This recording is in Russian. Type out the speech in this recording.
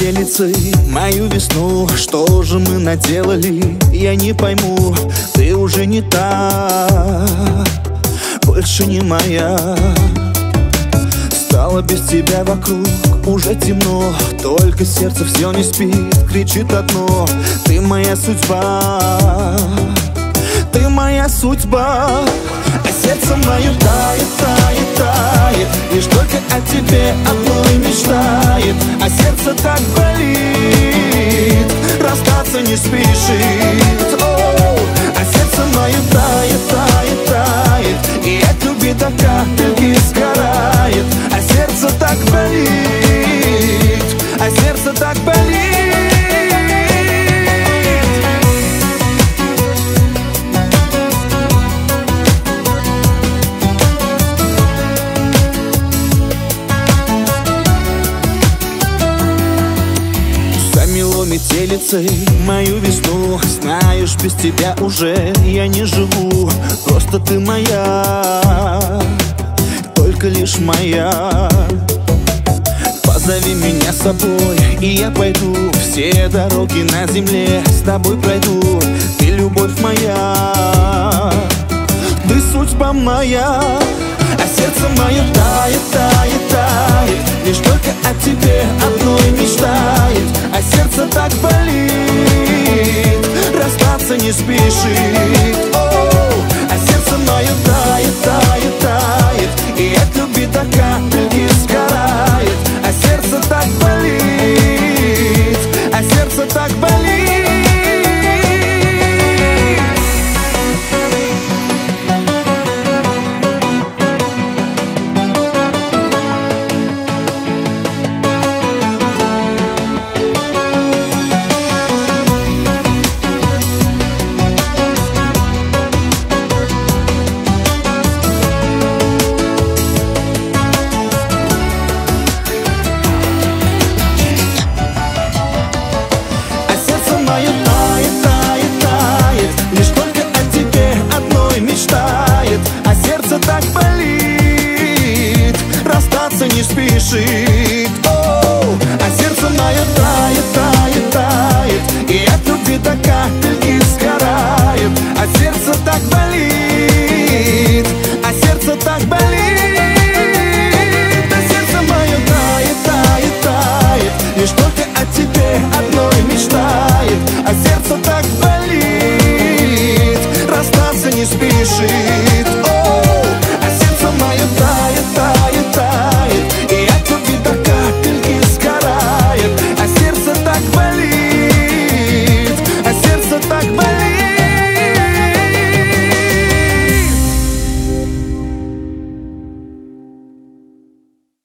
метелицей мою весну. Что же мы наделали, я не пойму. Ты уже не та, больше не моя. Стало без тебя вокруг уже темно, только сердце все не спит, кричит одно: ты моя судьба, ты моя судьба. А сердце мое тает, тает, тает, лишь только о тебе одной мечтает. А сердце так болит, расстаться не спешит. А сердце мое тает, тает, тает, и от любви до капельки сгорает. А сердце так болит, а сердце так болит. Замело метелицей мою весну. Знаешь, без тебя уже я не живу. Просто ты моя, только лишь моя. Позови меня с собой, и я пойду. Все дороги на земле с тобой пройду. Ты любовь моя, ты судьба моя. А сердце мое тает, тает, тает, лишь только о тебе одной мечтает. А сердце так болит, расстаться не спешит. А сердце мое тает, тает, тает, и от любви до капельки сгорает. А сердце так болит, а сердце так болит. Мое тает, тает, тает, лишь только о тебе одной мечтает. А сердце так болит, расстаться не спешит. А сердце мое тает, тает, тает, и от любви до капельки сгорает. А сердце так болит, а сердце так болит. А сердце мое тает, тает, тает, лишь только о тебе одной мечтает. А сердце так болит, расстаться не спешит.